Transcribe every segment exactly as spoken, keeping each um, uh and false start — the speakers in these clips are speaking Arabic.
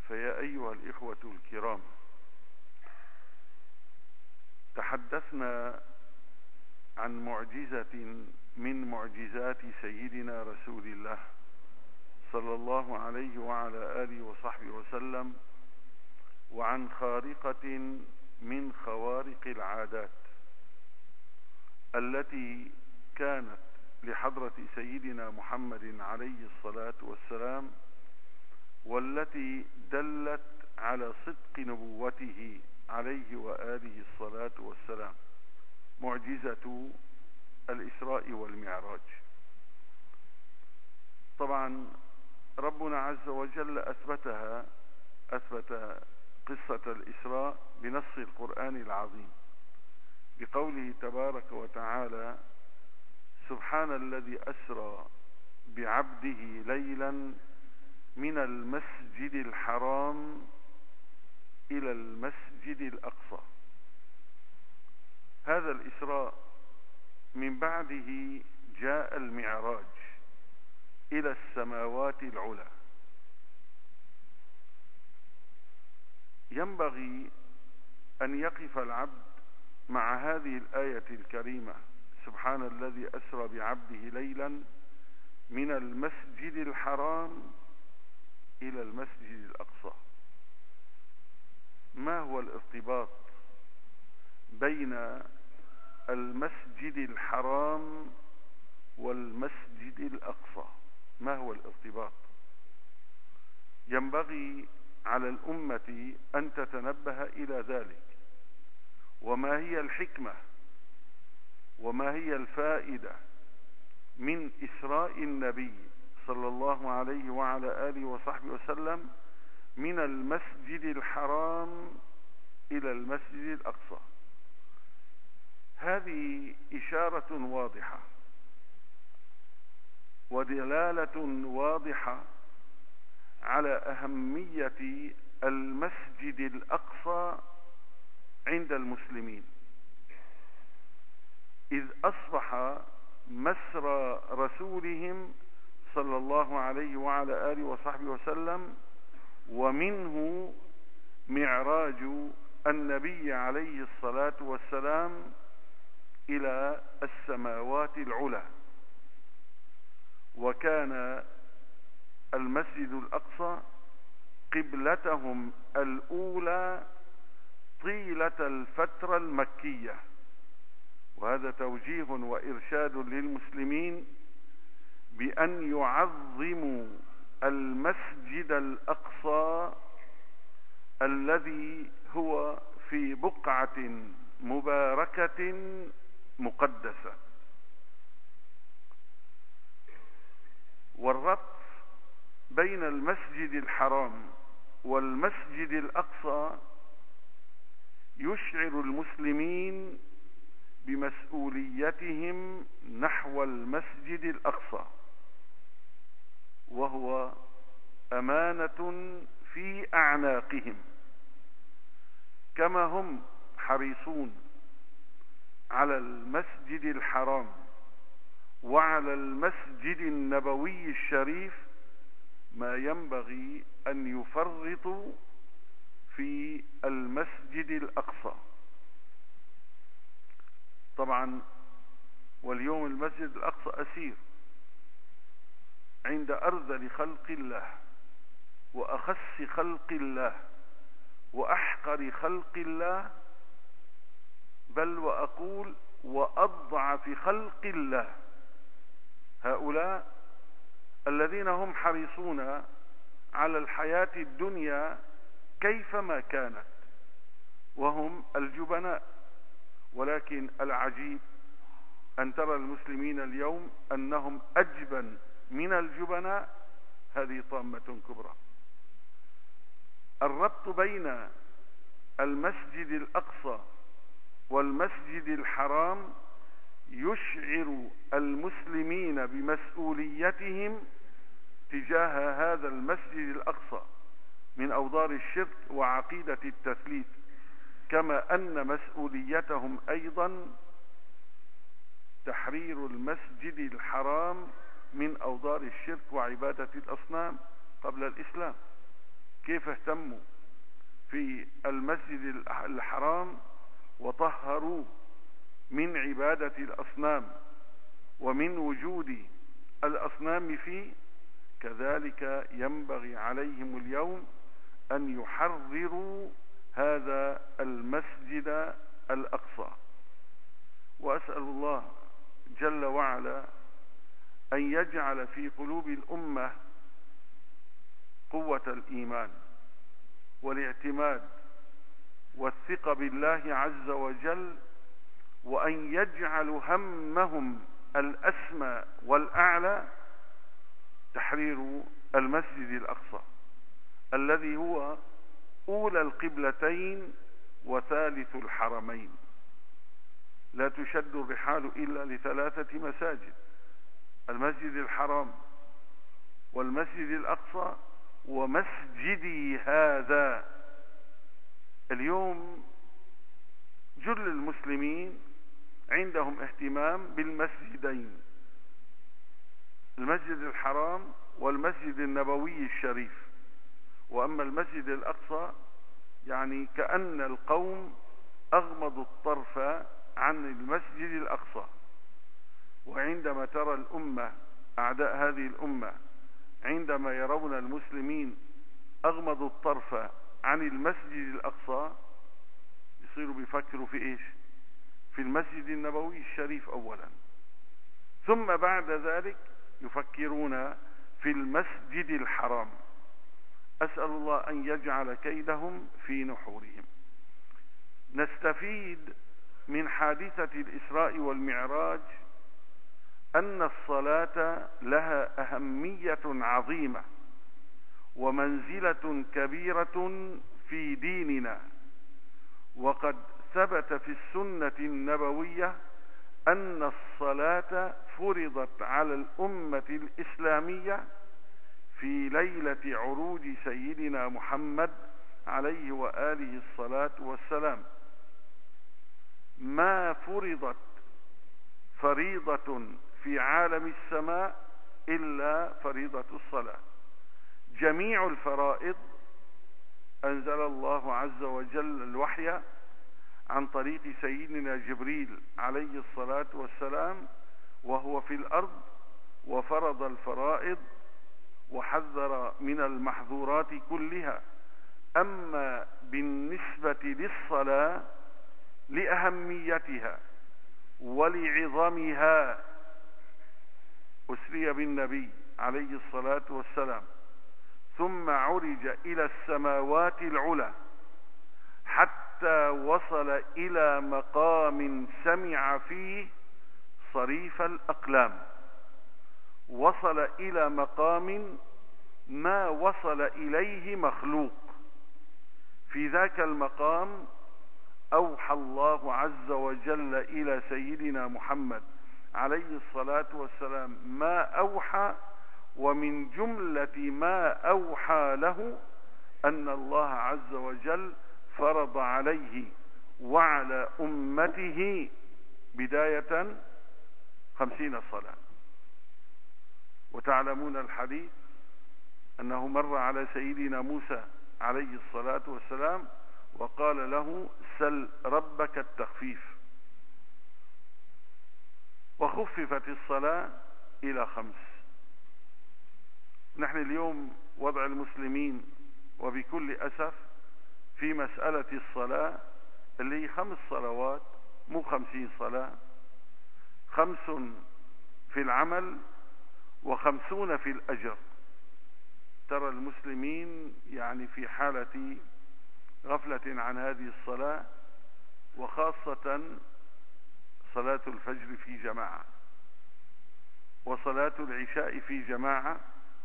فيا أيها الإخوة الكرام، تحدثنا عن معجزة من معجزات سيدنا رسول الله صلى الله عليه وعلى آله وصحبه وسلم، وعن خارقة من خوارق العادات التي كانت لحضرة سيدنا محمد عليه الصلاة والسلام، والتي دلت على صدق نبوته عليه وآله الصلاة والسلام، معجزة الإسراء والمعراج. طبعا ربنا عز وجل أثبتها أثبت قصة الإسراء بنص القرآن العظيم بقوله تبارك وتعالى: سبحان الذي أسرى بعبده ليلا من المسجد الحرام إلى المسجد الأقصى. هذا الإسراء من بعده جاء المعراج إلى السماوات العلى. ينبغي أن يقف العبد مع هذه الآية الكريمة: سبحان الذي أسرى بعبده ليلا من المسجد الحرام إلى المسجد الأقصى. ما هو الارتباط بين المسجد الحرام والمسجد الأقصى؟ ما هو الارتباط؟ ينبغي على الأمة أن تتنبه إلى ذلك. وما هي الحكمة وما هي الفائدة من إسراء النبي صلى الله عليه وعلى آله وصحبه وسلم من المسجد الحرام إلى المسجد الأقصى؟ هذه إشارة واضحة ودلالة واضحة على أهمية المسجد الأقصى عند المسلمين، إذ أصبح مسرى رسولهم صلى الله عليه وعلى آله وصحبه وسلم، ومنه معراج النبي عليه الصلاة والسلام إلى السماوات العلى. وكان المسجد الأقصى قبلتهم الأولى طيلة الفترة المكية، وهذا توجيه وإرشاد للمسلمين بأن يعظموا المسجد الأقصى الذي هو في بقعة مباركة مقدسة. والربط بين المسجد الحرام والمسجد الأقصى يشعر المسلمين بمسؤوليتهم نحو المسجد الأقصى، وهو أمانة في أعناقهم. كما هم حريصون على المسجد الحرام وعلى المسجد النبوي الشريف، ما ينبغي أن يفرطوا في المسجد الأقصى. طبعا واليوم المسجد الأقصى أسير عند أرذل خلق الله وأخس خلق الله وأحقر خلق الله، بل وأقول وأضعف خلق الله. هؤلاء الذين هم حريصون على الحياة الدنيا كيفما كانت، وهم الجبناء. ولكن العجيب أن ترى المسلمين اليوم أنهم أجبن من الجبناء. هذه طامة كبرى. الربط بين المسجد الأقصى والمسجد الحرام يشعر المسلمين بمسؤوليتهم تجاه هذا المسجد الأقصى من أوضار الشرك وعقيدة التثليث، كما أن مسؤوليتهم أيضا تحرير المسجد الحرام من أوضار الشرك وعبادة الأصنام قبل الإسلام. كيف اهتموا في المسجد الحرام وطهروه من عبادة الأصنام ومن وجود الأصنام فيه، كذلك ينبغي عليهم اليوم أن يحرروا هذا المسجد الأقصى. وأسأل الله جل وعلا أن يجعل في قلوب الأمة قوة الإيمان والاعتماد والثقة بالله عز وجل، وأن يجعل همهم الأسمى والأعلى تحرير المسجد الأقصى الذي هو أولى القبلتين وثالث الحرمين. لا تشد الرحال إلا لثلاثة مساجد: المسجد الحرام والمسجد الأقصى ومسجدي هذا. اليوم جل المسلمين عندهم اهتمام بالمسجدين، المسجد الحرام والمسجد النبوي الشريف. وأما المسجد الأقصى يعني كأن القوم أغمضوا الطرف عن المسجد الأقصى. وعندما ترى الأمة، أعداء هذه الأمة، عندما يرون المسلمين أغمضوا الطرف عن المسجد الأقصى، يصيروا بيفكروا في إيش؟ في المسجد النبوي الشريف أولا، ثم بعد ذلك يفكرون في المسجد الحرام. أسأل الله أن يجعل كيدهم في نحورهم. نستفيد من حادثة الإسراء والمعراج أن الصلاة لها أهمية عظيمة ومنزلة كبيرة في ديننا. وقد ثبت في السنة النبوية أن الصلاة فرضت على الأمة الإسلامية في ليلة عروج سيدنا محمد عليه وآله الصلاة والسلام. ما فرضت فريضة في عالم السماء إلا فريضة الصلاة. جميع الفرائض أنزل الله عز وجل الوحي عن طريق سيدنا جبريل عليه الصلاة والسلام وهو في الأرض، وفرض الفرائض وحذر من المحظورات كلها. أما بالنسبة للصلاة لأهميتها ولعظمها أسري بالنبي عليه الصلاة والسلام ثم عرج إلى السماوات العلى حتى وصل إلى مقام سمع فيه صريف الأقلام. وصل إلى مقام ما وصل إليه مخلوق. في ذاك المقام أوحى الله عز وجل إلى سيدنا محمد عليه الصلاة والسلام ما أوحى، ومن جملة ما أوحى له أن الله عز وجل فرض عليه وعلى أمته بداية خمسين صلاة. وتعلمون الحديث أنه مر على سيدنا موسى عليه الصلاة والسلام وقال له: سل ربك التخفيف. وخففت الصلاة إلى خمس. نحن اليوم وضع المسلمين وبكل أسف في مسألة الصلاة اللي هي خمس صلوات، مو خمسين صلاة، خمس في العمل وخمسون في الأجر. ترى المسلمين يعني في حالة غفلة عن هذه الصلاة، وخاصة صلاة الفجر في جماعة وصلاة العشاء في جماعة،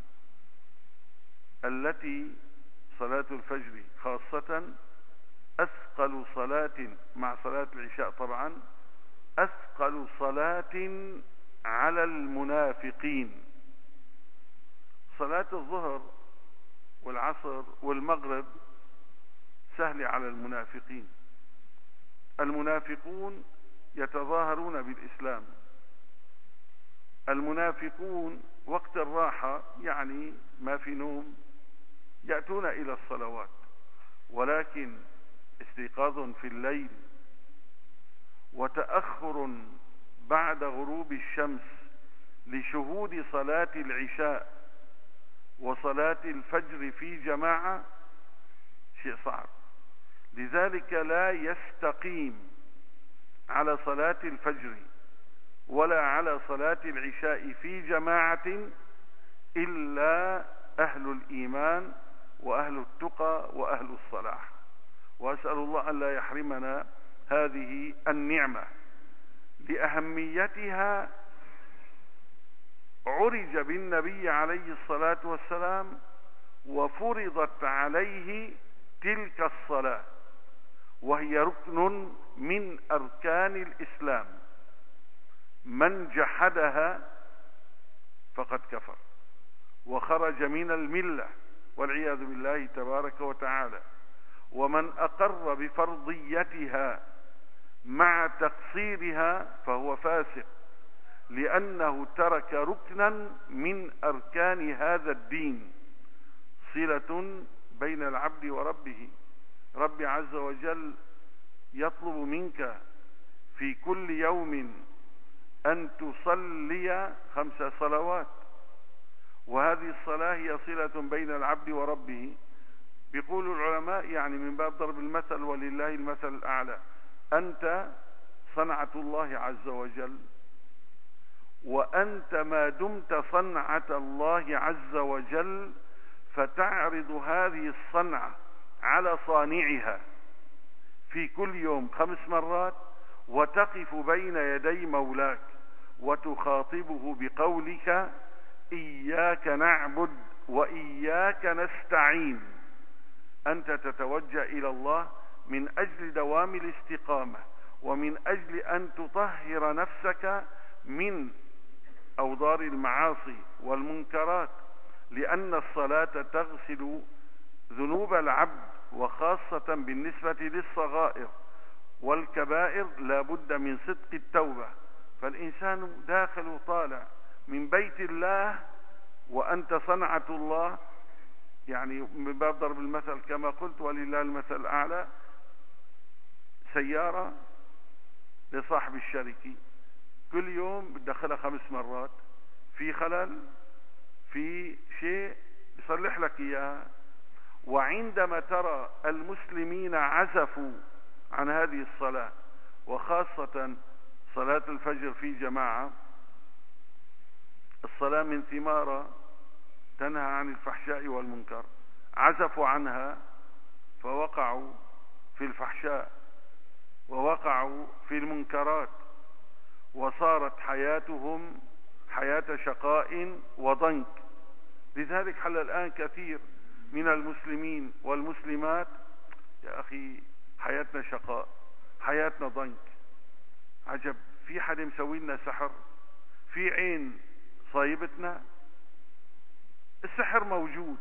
التي صلاة الفجر خاصة أثقل صلاة مع صلاة العشاء طبعا، أثقل صلاة على المنافقين. صلاة الظهر والعصر والمغرب سهل على المنافقين. المنافقون يتظاهرون بالإسلام. المنافقون وقت الراحة يعني ما في نوم، يأتون إلى الصلوات، ولكن استيقاظ في الليل وتأخر بعد غروب الشمس لشهود صلاة العشاء وصلاة الفجر في جماعة شيء صعب. لذلك لا يستقيم على صلاة الفجر ولا على صلاة العشاء في جماعة إلا أهل الإيمان وأهل التقى وأهل الصلاح. وأسأل الله أن لا يحرمنا هذه النعمة. لأهميتها عرج بالنبي عليه الصلاة والسلام وفرضت عليه تلك الصلاة، وهي ركن من أركان الإسلام. من جحدها فقد كفر وخرج من الملة والعياذ بالله تبارك وتعالى. ومن أقر بفرضيتها مع تقصيرها فهو فاسق، لأنه ترك ركنا من أركان هذا الدين، صلة بين العبد وربه. رب عز وجل يطلب منك في كل يوم أن تصلي خمس صلوات، وهذه الصلاة هي صلة بين العبد وربه. بيقول العلماء يعني من باب ضرب المثل ولله المثل الأعلى، أنت صنعة الله عز وجل، وأنت ما دمت صنعة الله عز وجل فتعرض هذه الصنعة على صانعها في كل يوم خمس مرات، وتقف بين يدي مولاك وتخاطبه بقولك إياك نعبد وإياك نستعين. أنت تتوجه إلى الله من أجل دوام الاستقامة، ومن أجل أن تطهر نفسك من أوضار المعاصي والمنكرات، لأن الصلاة تغسل ذنوب العبد، وخاصة بالنسبة للصغائر والكبائر لا بد من صدق التوبة. فالإنسان داخل وطالع من بيت الله وأنت صنعة الله، يعني من باب ضرب المثل كما قلت ولله المثل الأعلى، سيارة لصاحب الشركة كل يوم بتدخلها خمس مرات، في خلل في شيء يصلح لك إياه. وعندما ترى المسلمين عزفوا عن هذه الصلاة، وخاصة صلاة الفجر في جماعة، الصلاة من ثمار تنهى عن الفحشاء والمنكر، عزفوا عنها فوقعوا في الفحشاء ووقعوا في المنكرات، وصارت حياتهم حياة شقاء وضنك. لذلك حل الآن كثير من المسلمين والمسلمات يا أخي حياتنا شقاء، حياتنا ضنك. عجب، في حد مسوي لنا سحر؟ في عين صايبتنا؟ السحر موجود،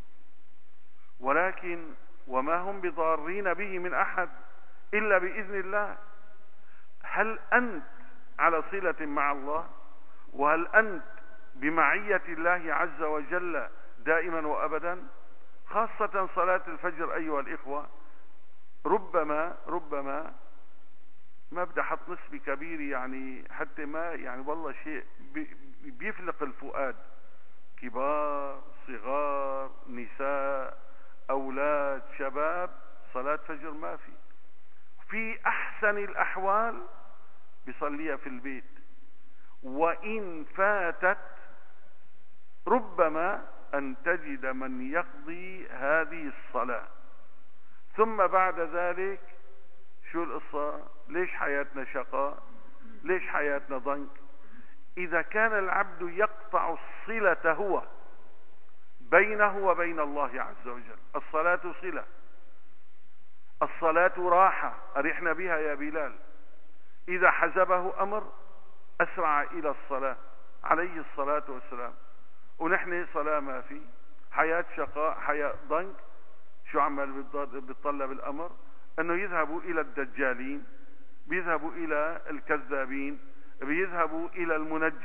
ولكن وما هم بضارين به من أحد إلا بإذن الله. هل أنت على صلة مع الله؟ وهل أنت بمعية الله عز وجل دائما وأبدا؟ خاصة صلاة الفجر أيها الإخوة، ربما ربما ما بدي أحط نسبة كبيرة يعني حتى ما يعني والله شيء بيفلق الفؤاد، كبار صغار نساء أولاد شباب، صلاة فجر ما في. في أحسن الأحوال بيصليها في البيت، وإن فاتت ربما أن تجد من يقضي هذه الصلاة. ثم بعد ذلك شو القصة؟ ليش حياتنا شقاء؟ ليش حياتنا ضنك؟ إذا كان العبد يقطع الصلة هو بينه وبين الله عز وجل. الصلاة صلة، الصلاة راحة، أرحنا بها يا بلال. إذا حزبه أمر أسرع إلى الصلاة عليه الصلاة والسلام. ونحن صلاة ما في، حياة شقاء، حياة ضنك. شو عمل بيتطلب الأمر؟ أنه يذهبوا إلى الدجالين، بيذهبوا إلى الكذابين، بيذهبوا إلى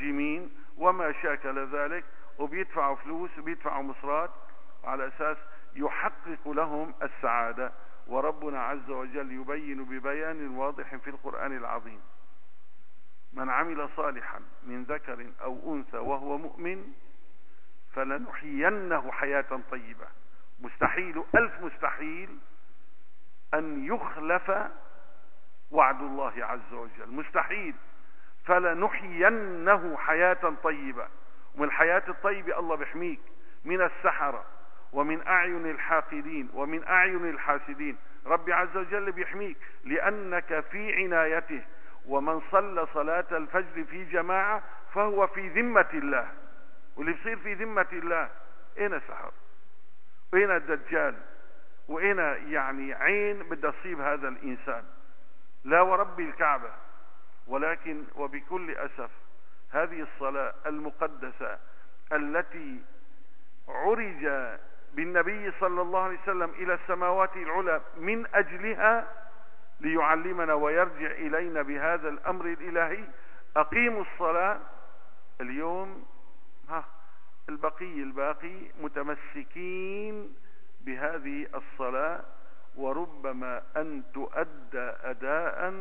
المنجمين وما شاكل ذلك، وبيدفعوا فلوس وبيدفعوا مصرات على أساس يحقق لهم السعادة. وربنا عز وجل يبين ببيان واضح في القرآن العظيم: من عمل صالحا من ذكر أو أنثى وهو مؤمن فلنحيينه حياة طيبة. مستحيل ألف مستحيل أن يخلف وعد الله عز وجل، مستحيل. فلنحيينه حياة طيبة. ومن الحياة الطيبة الله بيحميك من السحرة ومن أعين الحاقدين ومن أعين الحاسدين. ربي عز وجل بيحميك لأنك في عنايته. ومن صلى صلاة الفجر في جماعة فهو في ذمة الله. واللي بيصير في ذمة الله، اين السحر واين الدجال واين يعني عين بدها تصيب هذا الإنسان؟ لا وربي الكعبة. ولكن وبكل أسف هذه الصلاة المقدسة التي عرج بالنبي صلى الله عليه وسلم إلى السماوات العلى من أجلها ليعلمنا ويرجع إلينا بهذا الأمر الإلهي: أقيموا الصلاة. اليوم ها البقي الباقي متمسكين بهذه الصلاة، وربما أن تؤدى أداء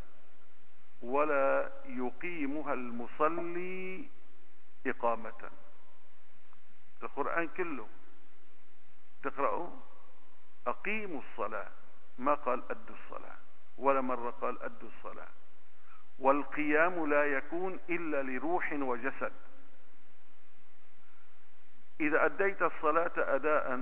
ولا يقيمها المصلي إقامة. القرآن كله تقرأوا أقيموا الصلاة، ما قال أدوا الصلاة، ولا مرة قال أدوا الصلاة. والقيام لا يكون إلا لروح وجسد. إذا أديت الصلاة أداء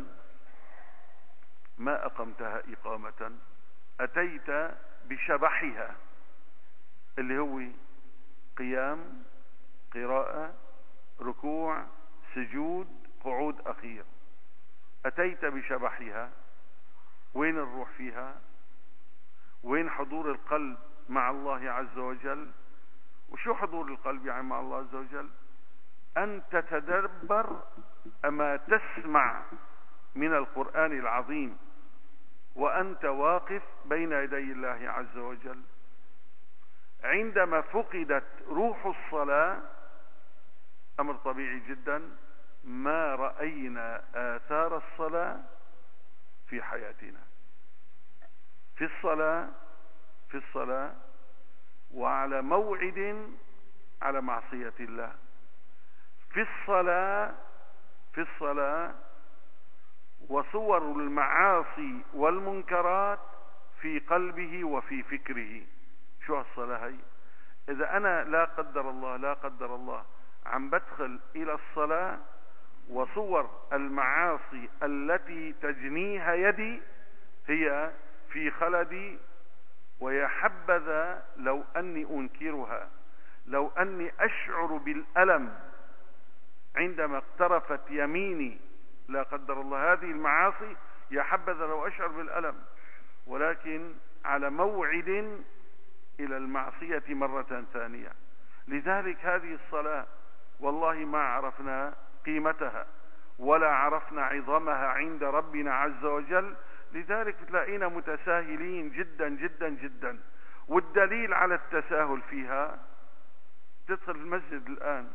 ما أقمتها إقامة، أتيت بشبحها اللي هو قيام، قراءة، ركوع، سجود، قعود أخير. أتيت بشبحها. وين الروح فيها؟ وين حضور القلب مع الله عز وجل؟ وشو حضور القلب يعني مع الله عز وجل؟ أن تتدبر أما تسمع من القرآن العظيم وأنت واقف بين يدي الله عز وجل. عندما فقدت روح الصلاة، أمر طبيعي جدا، ما رأينا آثار الصلاة في حياتنا. في الصلاة في الصلاة وعلى موعد على معصية الله. في الصلاة في الصلاة وصور المعاصي والمنكرات في قلبه وفي فكره. شو هالصلاة هي؟ إذا أنا لا قدر الله لا قدر الله عم بدخل إلى الصلاة وصور المعاصي التي تجنيها يدي هي في خلدي، ويا حبذا لو أني أنكرها، لو أني أشعر بالألم عندما اقترفت يميني لا قدر الله هذه المعاصي، يا حبذا لو أشعر بالألم. ولكن على موعد إلى المعصية مرة ثانية. لذلك هذه الصلاة والله ما عرفنا قيمتها ولا عرفنا عظمها عند ربنا عز وجل. لذلك تلاقينا متساهلين جدا جدا جدا. والدليل على التساهل فيها، تدخل المسجد الآن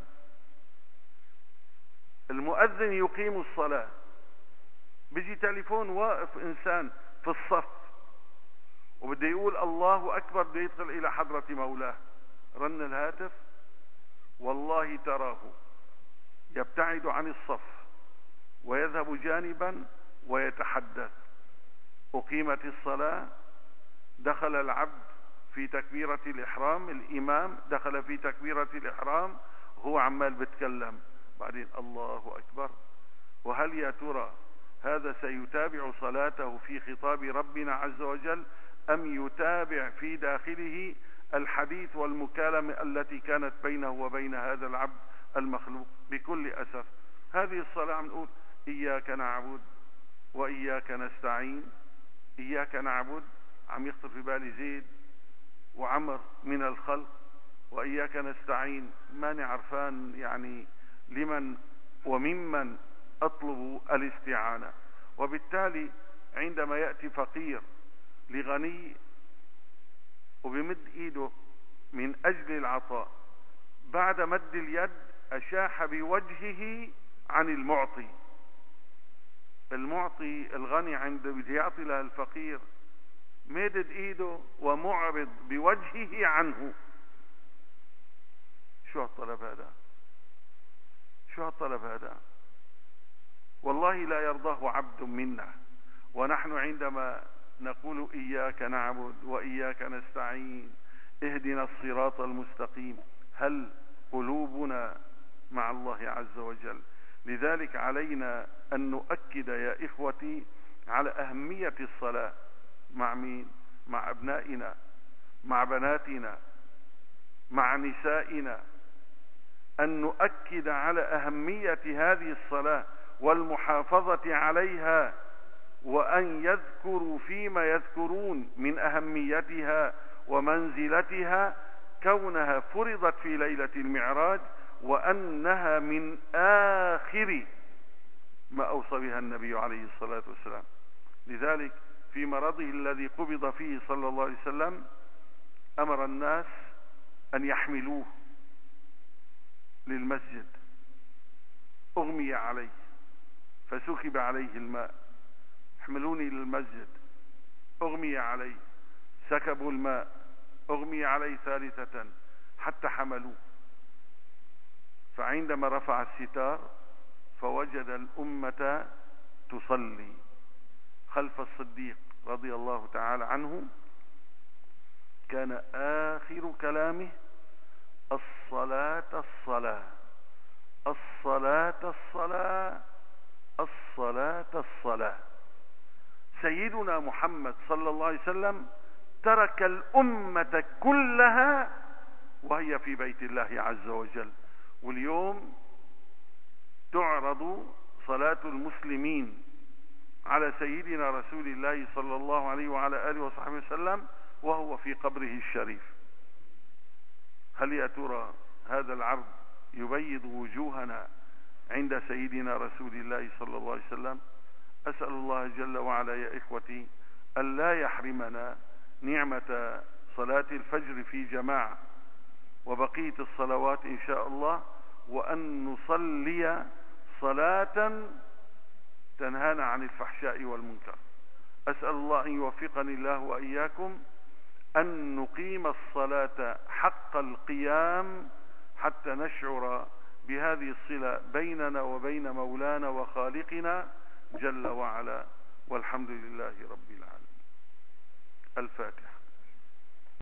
المؤذن يقيم الصلاة، بيجي تليفون واقف إنسان في الصف وبده يقول الله أكبر، بده يدخل إلى حضرة مولاه، رن الهاتف والله تراه يبتعد عن الصف ويذهب جانبا ويتحدث. أقيمت الصلاة، دخل العبد في تكبيرة الإحرام، الإمام دخل في تكبيرة الإحرام هو عمال بتكلم، بعدين الله أكبر. وهل يا ترى هذا سيتابع صلاته في خطاب ربنا عز وجل، أم يتابع في داخله الحديث والمكالمة التي كانت بينه وبين هذا العبد المخلوق؟ بكل أسف هذه الصلاة عم نقول إياك نعبد وإياك نستعين. إياك نعبد عم يخطر في بالي زيد وعمر من الخلق، وإياك نستعين ماني عرفان يعني لمن وممن أطلب الاستعانة. وبالتالي عندما يأتي فقير لغني وبمد إيده من أجل العطاء، بعد مد اليد أشاح بوجهه عن المعطي. المعطي الغني عند بده يعطي للفقير مدد ايده ومعرض بوجهه عنه. شو هالطلب هذا؟ شو هالطلب هذا؟ والله لا يرضاه عبد منا. ونحن عندما نقول إياك نعبد وإياك نستعين اهدنا الصراط المستقيم، هل قلوبنا مع الله عز وجل؟ لذلك علينا أن نؤكد يا إخوتي على أهمية الصلاة. مع مين؟ مع أبنائنا، مع بناتنا، مع نسائنا، أن نؤكد على أهمية هذه الصلاة والمحافظة عليها، وأن يذكروا فيما يذكرون من أهميتها ومنزلتها كونها فرضت في ليلة المعراج، وأنها من آخر ما أوصى بها النبي عليه الصلاة والسلام. لذلك في مرضه الذي قبض فيه صلى الله عليه وسلم أمر الناس أن يحملوه للمسجد، أغمي عليه فسكب عليه الماء، احملوني للمسجد، أغمي عليه، سكبوا الماء، أغمي عليه ثالثة حتى حملوه. فعندما رفع الستار فوجد الأمة تصلي خلف الصديق رضي الله تعالى عنه، كان آخر كلامه الصلاة الصلاة الصلاة الصلاة الصلاة الصلاة. سيدنا محمد صلى الله عليه وسلم ترك الأمة كلها وهي في بيت الله عز وجل. واليوم تعرض صلاة المسلمين على سيدنا رسول الله صلى الله عليه وعلى آله وصحبه وسلم وهو في قبره الشريف. هل يا ترى هذا العرض يبيض وجوهنا عند سيدنا رسول الله صلى الله عليه وسلم؟ أسأل الله جل وعلا يا إخوتي ألا يحرمنا نعمة صلاة الفجر في جماعة وبقية الصلوات إن شاء الله، وأن نصلي صلاة تنهانا عن الفحشاء والمنكر. أسأل الله أن يوفقني الله وإياكم أن نقيم الصلاة حق القيام حتى نشعر بهذه الصلة بيننا وبين مولانا وخالقنا جل وعلا، والحمد لله رب العالمين. الفاتحة.